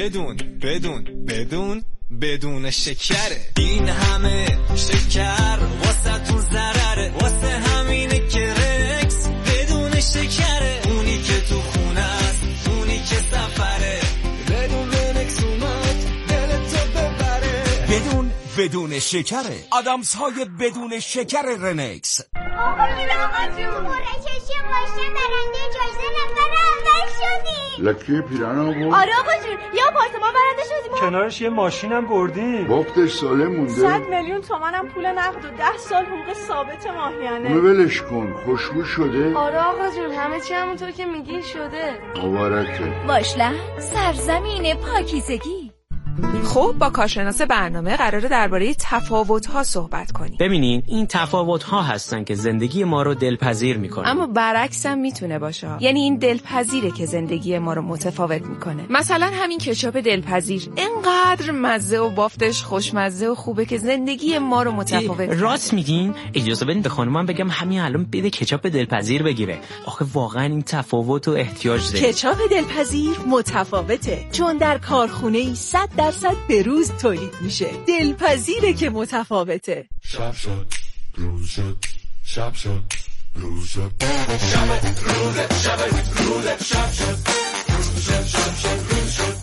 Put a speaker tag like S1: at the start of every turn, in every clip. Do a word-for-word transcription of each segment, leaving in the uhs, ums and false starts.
S1: بدون بدون بدون بدون شکره. این همه شکر واسه تو ضرره، واسه همینه که رکس بدون شکره. اونی که تو خونه است، اونی که سفره، بدون رکس اومد دلتو ببره.
S2: بدون بدون شکره. آدامس های بدون شکر رنکس.
S3: آقا جون آقا جون مورچشی ماشین برنده جایزه نفر اول شدیم.
S4: لکی پیران آقا.
S3: آره آقا جون یه آپارتمان برنده شدیم.
S5: کنارش یه ماشینم بردیم.
S4: وقتش ساله مونده.
S6: صد میلیون تومنم پول نقد و ده سال حقوق ثابت ماهیانه.
S4: اونو ولش کن. خوشبو شده.
S7: آره آقا جون همه چی همونطور که میگی شده.
S4: مبارکه.
S8: واشلند سرزمین پاکیزگی.
S9: خب با کارشناس برنامه قراره درباره تفاوت‌ها صحبت کنیم.
S10: ببینین این تفاوت‌ها هستن که زندگی ما رو دلپذیر می‌کنن.
S9: اما برعکس هم میتونه باشه. یعنی این دلپذیره که زندگی ما رو متفاوت می‌کنه. مثلا همین کچاپ دلپذیر اینقدر مزه و بافتش خوشمزه و خوبه که زندگی ما رو متفاوت.
S10: راست میگین؟ اجازه بدین به خانومم بگم همین الان بده کچاپ دلپذیر بگیره. آخه واقعا این تفاوت و احتیاج داره.
S11: کچاپ دلپذیر متفاوته چون در کارخونه‌ای صد درصد به روز تولید میشه. دلپذیره که متفاوته.
S12: شب شد روز شد شب شد روز شد شب روز شب روز شب شد روز شد شب شد روز شد.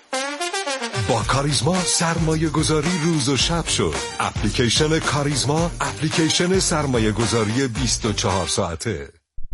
S13: با کاریزما سرمایه گذاری روز و شب شد. اپلیکیشن کاریزما اپلیکیشن سرمایه گذاری بیست و چهار ساعته.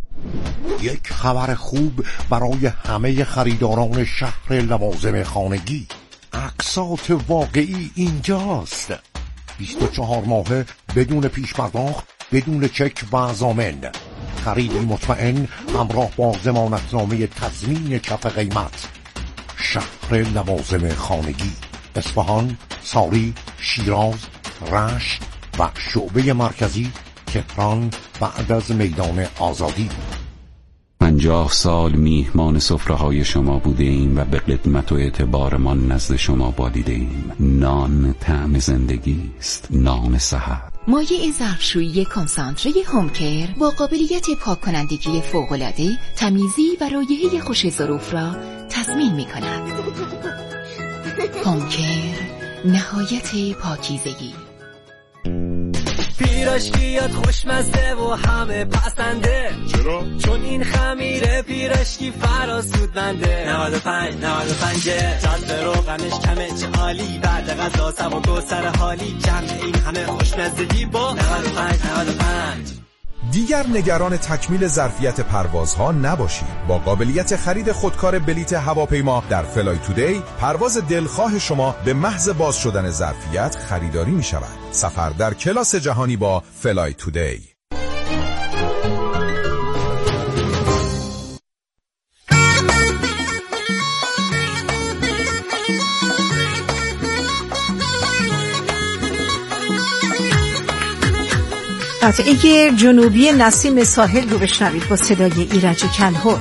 S14: یک خبر خوب برای همه خریداران شهر لوازم خانگی. اقساط واقعی اینجاست. بیست و چهار ماهه بدون پیش پرداخت، بدون چک و ضامن. خریدی مطمئن همراه با ضمانتنامه تضمین کف قیمت. شهر لوازم خانگی، اصفهان، ساری، شیراز، رشت و شعبه مرکزی تهران بعد از میدان آزادی.
S15: پنجاه سال میهمان سفره‌های شما بوده ایم و به قدمت و اعتبارمان نزد شما بالیده ایم. نان طعم زندگی است، نان صحت.
S8: مایع ظرفشویی کنسانتره هومکر با قابلیت پاک کنندگی فوق‌العاده، تمیزی و رایحه خوش ظروف را تضمین می‌کند. هومکر، نهایت پاکیزگی.
S1: پیراشکیات خوشمزه و همه پسنده.
S12: چرا؟
S1: چون این خمیره پیراشکی فراسود بنده. نود و پنج نود و پنج جلد روغنش کمه چه عالی. بعد غذا سب و گو سر حالی. جمع این همه خوشمزگی با نود و پنج نود و پنج.
S16: دیگر نگران تکمیل ظرفیت پروازها نباشید. با قابلیت خرید خودکار بلیت هواپیما در فلای تودی، پرواز دلخواه شما به محض باز شدن ظرفیت خریداری می شود. سفر در کلاس جهانی با فلای تودی.
S11: قطعه جنوبی نسیم ساحل رو بشنوید با صدای ایرج کلهر.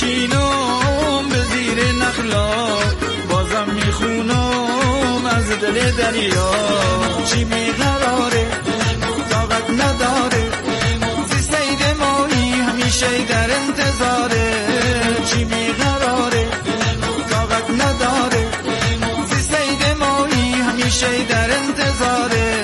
S1: میشینم به زیر نخلا بازم میخونم از دل دریا چی بیقراره طاقت نداره زی سید ماهی همیشه در انتظاره چی بیقراره طاقت نداره زی سید ماهی همیشه در انتظاره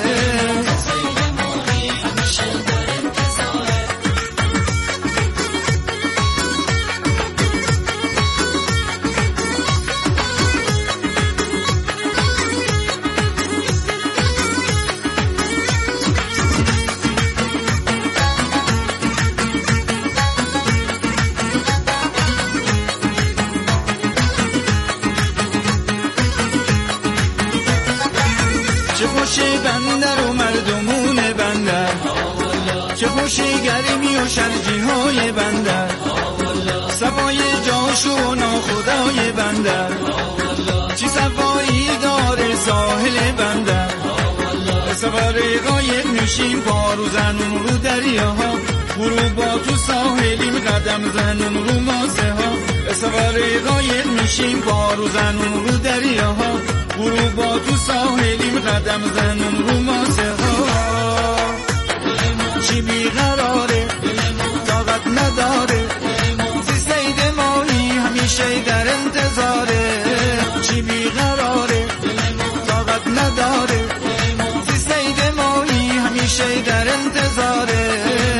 S1: بندر و مردمون بندر چه خوشی گرمی و شرجی های بندر صفای جاش و ناخدای بندر چی صفایی داره ساحل بندر سواره قایق میشیم پارو زنون رو دریاها غروبا تو ساحلیم قدم زنون رو مازه ها سواره قایق میشیم پارو زنون رو دریاها غروبا تو ساحلیم قدم زنون رو مازه ها چی بیقراره طاقت نداره زی سید ماهی همیشه در انتظاره چی بیقراره طاقت نداره زی سید ماهی همیشه در انتظاره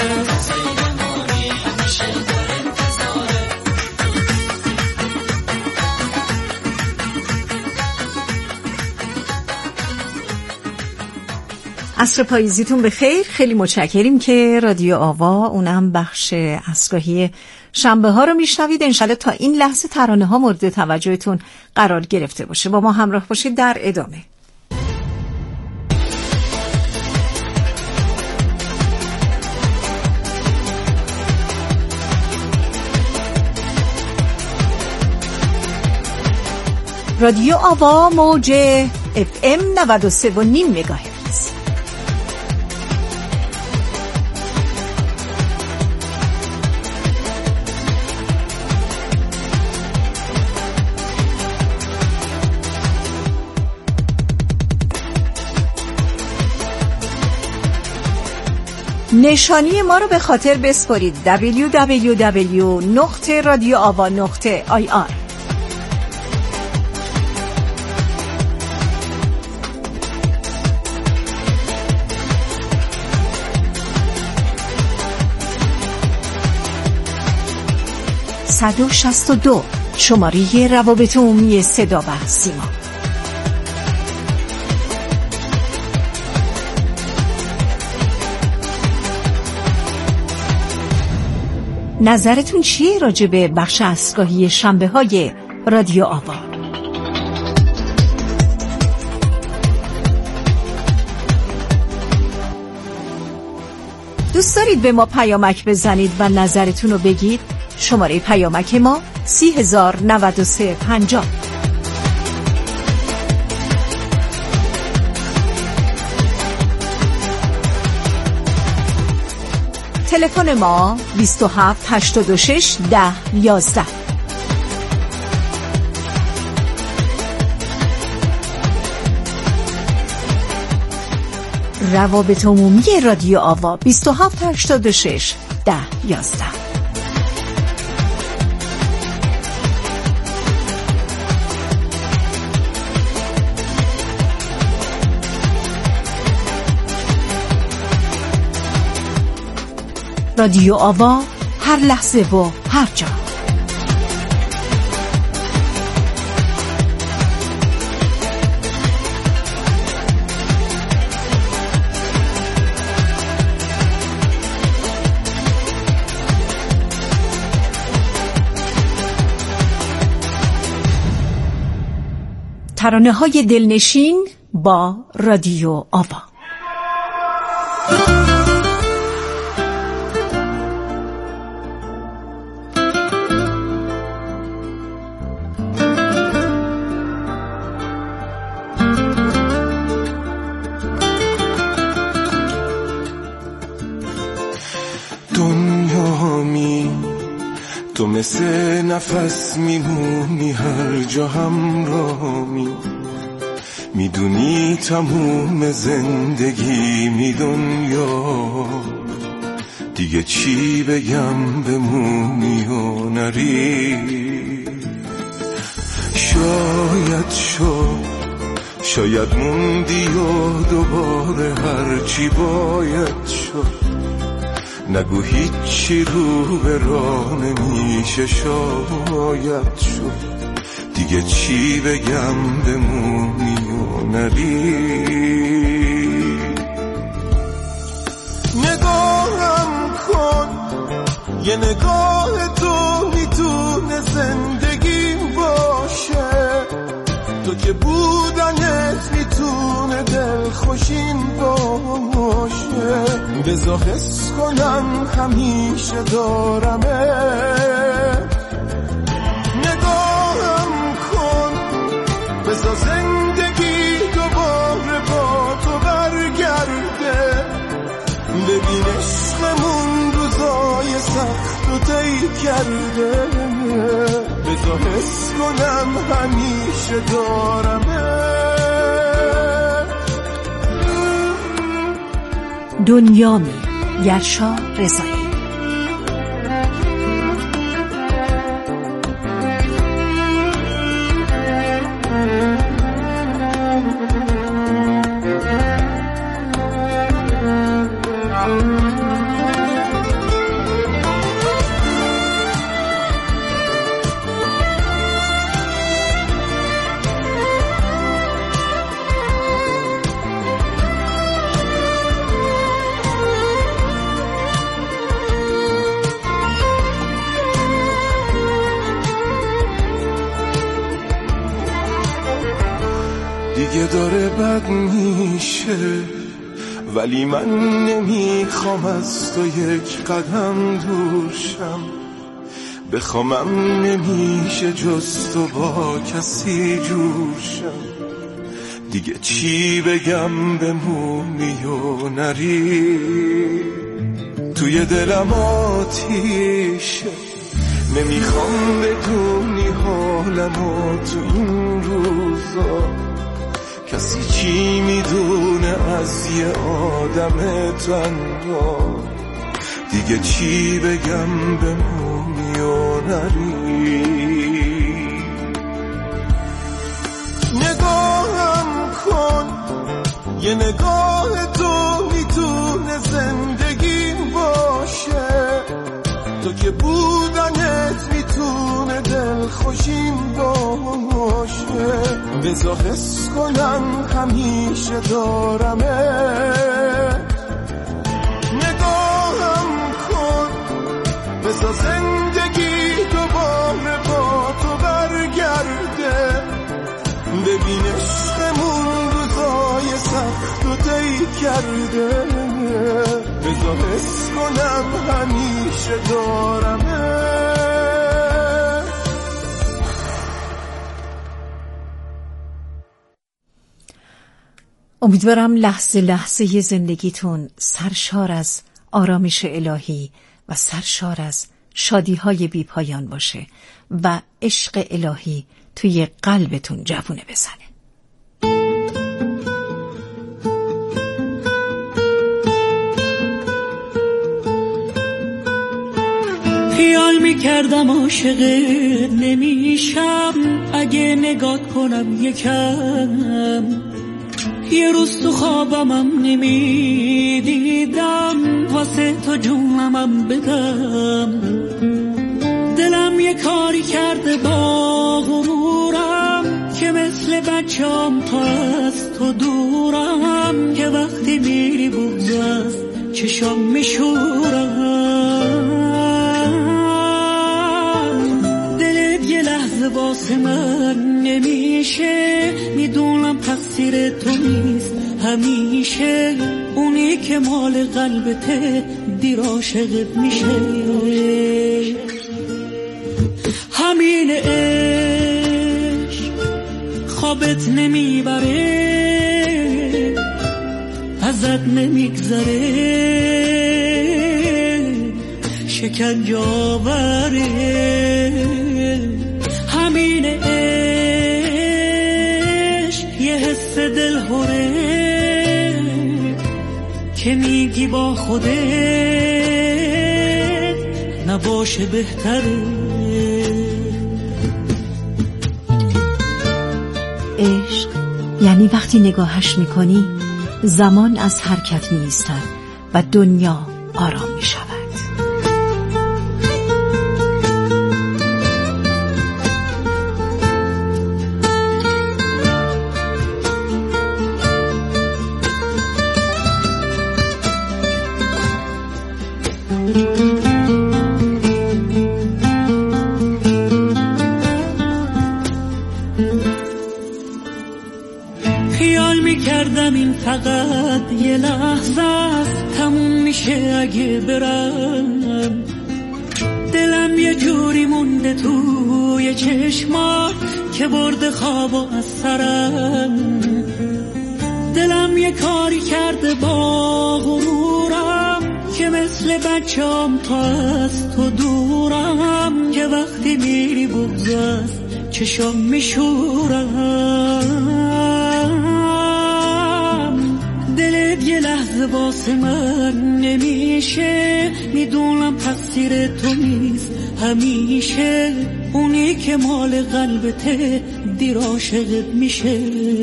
S11: عصر پاییزیتون به خیر. خیلی متشکریم که رادیو آوا اونم بخش عصرگاهی شنبه ها رو میشنوید. انشالله تا این لحظه ترانه ها مورد توجهتون قرار گرفته باشه. با ما همراه باشید در ادامه. رادیو آوا موج اف ام نود و سه و نیم مگاهرتز. نشانی ما رو به خاطر بسپارید دبلیو دبلیو دبلیو نقطه رادیو آوا نقطه آی آر. صد و شصت و دو شماره روابط عمومی صدا و سیما. نظرتون چیه راجع به بخش عصرگاهی شنبه های رادیو آوا؟ دوست دارید به ما پیامک بزنید و نظرتون رو بگید؟ شماره پیامک ما سی هزار نود و سه پنجاه. تلفن ما بیست و هفت هشتاد و شش ده یازده. روابط عمومی رادیو آوا بیست و هفت هشتاد و شش ده یازده. رادیو آوا هر لحظه و هر جا. ترانه های دلنشین با رادیو آوا.
S17: تو مثل نفس میمونی هر جا همراهمی، میدونی تموم زندگی می دنیا، دیگه چی بگم بمونی و نری. شاید شد شاید موندی و دوباره هرچی باید شد، نگو هیچی رو به راه نمیشه. شاید شد دیگه چی بگم بمونی و نری. نگاهم کن یه نگاه تو میتونه زندگیم باشه، تو که بودنت میتونه دلخوشین باشه. بذار حس کنم همیشه دارمه. نگاهم کن بذار زندگی دوباره با تو برگرده، ببین عشقمون روزای سخت و طی کرده. بذار حس کنم همیشه دارمه.
S11: دنیامی، یرشا رضایی.
S17: دیگه داره بد میشه، ولی من نمیخوام از تو یک قدم دورشم. بخوامم نمیشه جز تو با کسی جورشم. دیگه چی بگم بمونی و نری. توی دلم آتیشه، نمیخوام بدونی حالمو تو این روزا. کسی چی میدونه از یه آدم تنها. دیگه چی بگم بمونی و نری. نگاهم کن یه نگاه تو میتونه زندگیم باشه، تو که بودنت میتونه دلخوشیم باشه. بذار حس کنم همیشه دارمه. نگاهم کن بذار زندگی دوباره با تو برگرده، ببین عشقمون روزای سخت و طی کرده. بذار حس کنم همیشه دارمه.
S11: امیدوارم لحظه لحظه زندگیتون سرشار از آرامش الهی و سرشار از شادی‌های بی پایان باشه و عشق الهی توی قلبتون جوونه بزنه.
S18: خیال میکردم عاشقت نمیشم، اگه نگات کنم یکم. یه روز تو خوابمم نمیدیدم، واسه تو جونمم بدم. دلم یه کاری کرده با غرورم، که مثل بچه‌ام تا از تو دورم. که وقتی میری بغض از چشام میشورم. دلت یه لحظه واسه من نمیشه، میدونم تقصیر تو نیست همیشه. اونی که مال قلبته دیر عاشقت میشه. همین عشق خوابت نمیبره، ازت نمیگذره. شکنجاوره. همین عشق یه حس دلهوره که میگی با خودت نباشه بهتره.
S11: عشق یعنی وقتی نگاهش میکنی زمان از حرکت میایستد و دنیا آرام میشود.
S18: خیال میکردم این فقط یه لحظه است، تموم میشه اگه برم. دلم یه جوری مونده توی چشمات که برده خوابو از سرم. دلم یه کاری کرده با غرورم که مثل بچه‌ام تا از تو دورم، که وقتی میری بغض است چشم میشورم. دلت یه لحظه واسه من نمیشه، میدونم تقصیر تو نیست همیشه. اونی که مال قلبته دیر عاشقت میشه.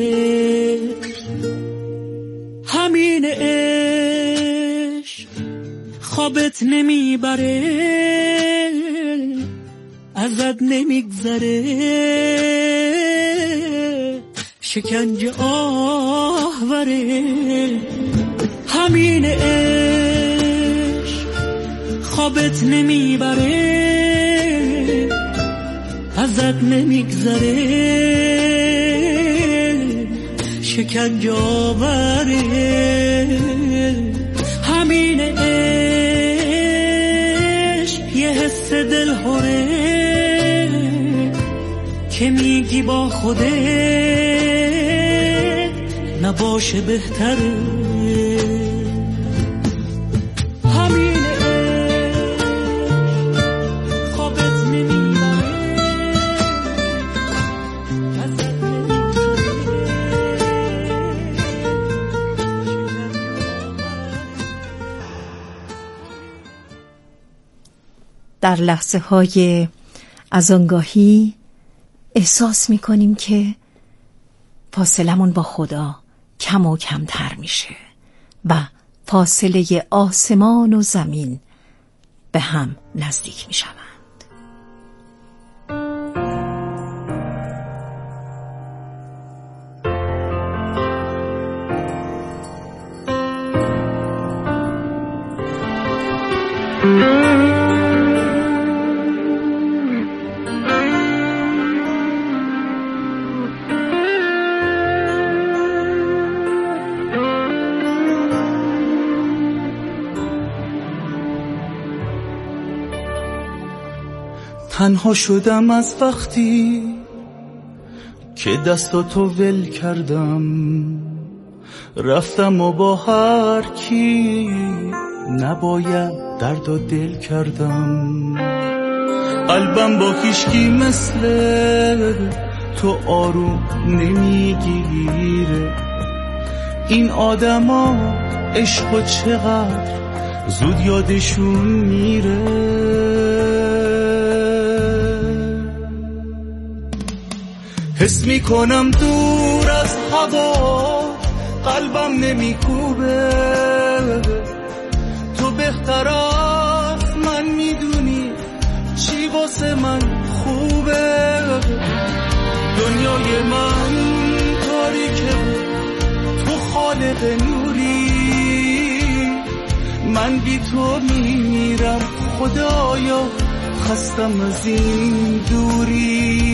S18: همین عشق خوابت نمیبره، ازت نمیگذره. شکنجه آهوره. همین عشق خوابت نمیبره، ازت نمیگذره. شکنجه آوره. همین عشق یه حس دلهوره که میگی با خودت نباشه بهتره. همین عشق خوابت نمیبره، ازت
S11: در لحظه های از آنگاهی احساس میکنیم که فاصلمون با خدا کم و کمتر میشه و فاصله آسمان و زمین به هم نزدیک میشوند.
S19: تنها شدم از وقتی که دستاتو ول کردم، رفتم و با هر کی نباید درد و دل کردم. قلبم با هیچکی مثل تو آروم نمیگیره. این آدما عشقو چقدر زود یادشون میره. حس میکنم دور از هوا قلبم نمیکوبه. تو بهتر از من میدونی چی واسه من خوبه. دنیای من تاریکه تو خالق نوری، من بی تو میمیرم خدایا، خستم از این دوری.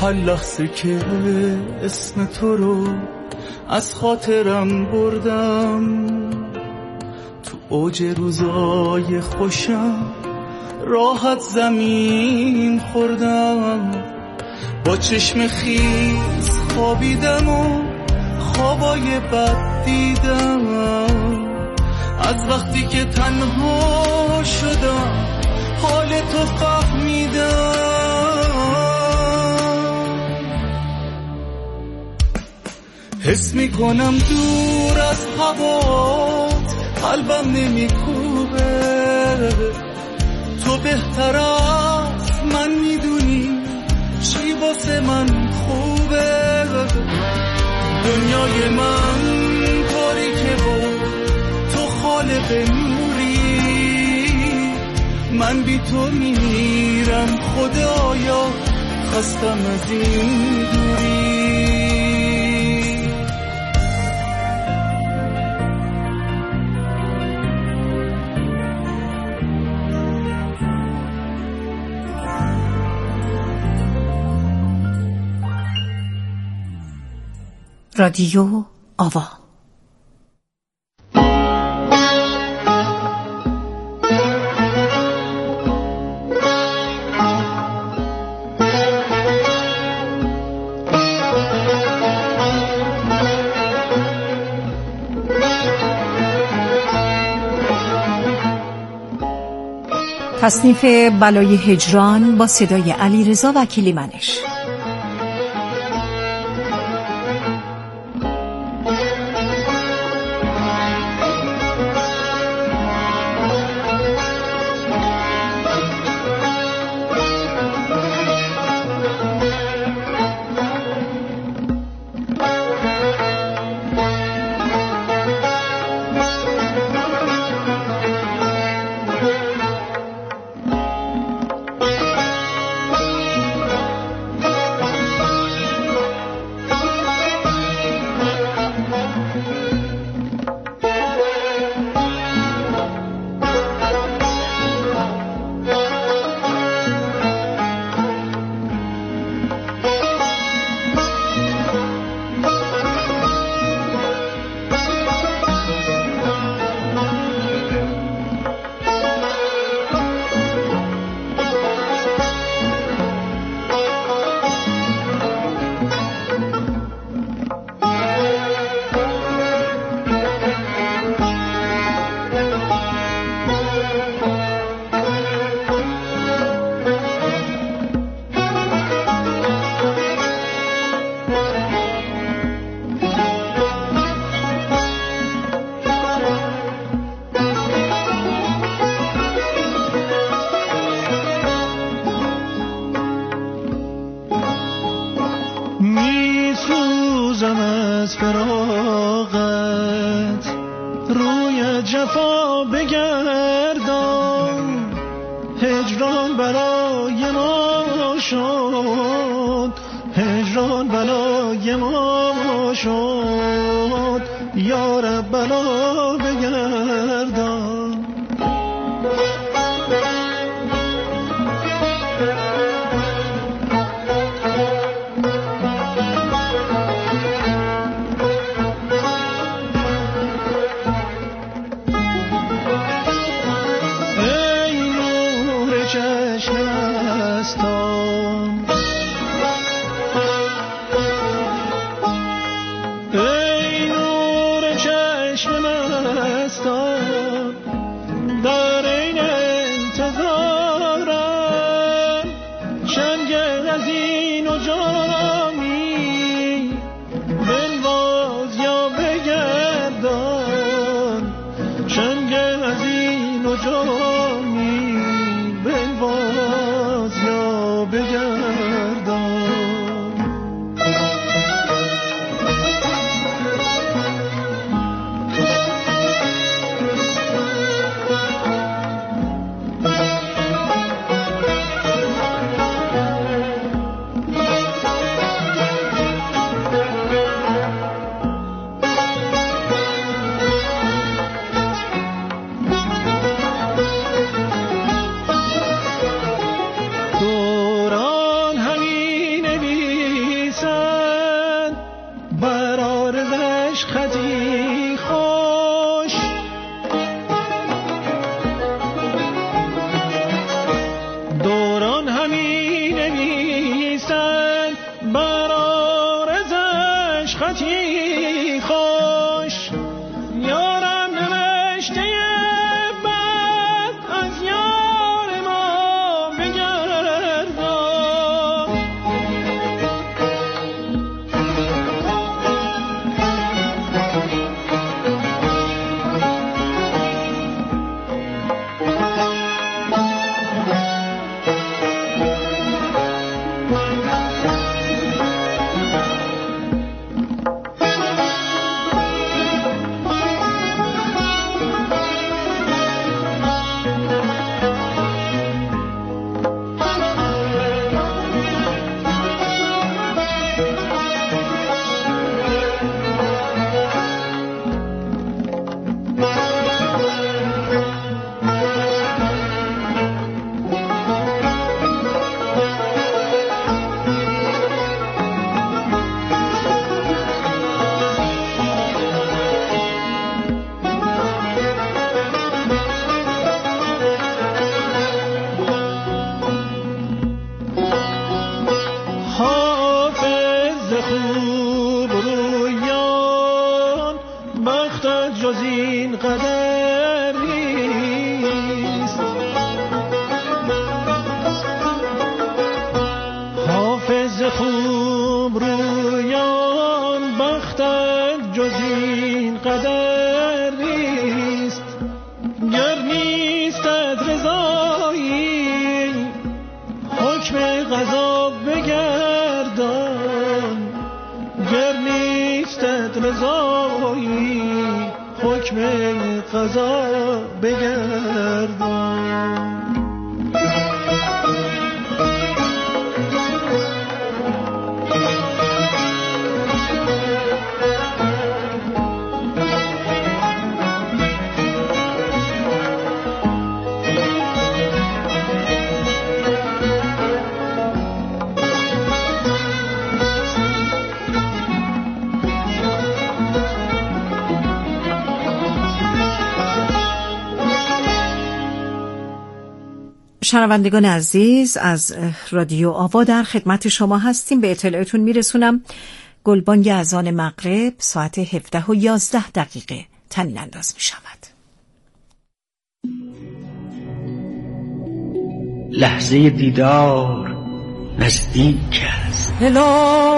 S19: هر لحظه که اسم تو رو از خاطرم بردم، تو اوج روزای خوشم راحت زمین خوردم، با چشم خیس خوابیدم و خوابای بد دیدم، از وقتی که تنها شدم حال تو فهمیدم، حس میکنم دور از هوات قلبم نمیکوبه، تو بهتر از من میدونی چی واسه من خوبه، دنیای من تاریکه و تو خالق نوری، من بی تو میرم خدایا خستم از این دوری.
S11: رادیو آوا. تصنیف بلای هجران با صدای علیرضا وکیلی منش.
S18: حکم قضا بگردان، گر نیستت رضایی حکم قضا بگردان.
S11: شنوندگان عزیز، از رادیو آوا در خدمت شما هستیم. به اطلاعتون میرسونم گلبانگ اذان مغرب ساعت هفده و یازده دقیقه طنین انداز می شود.
S18: لحظه دیدار نزدیک است. هلال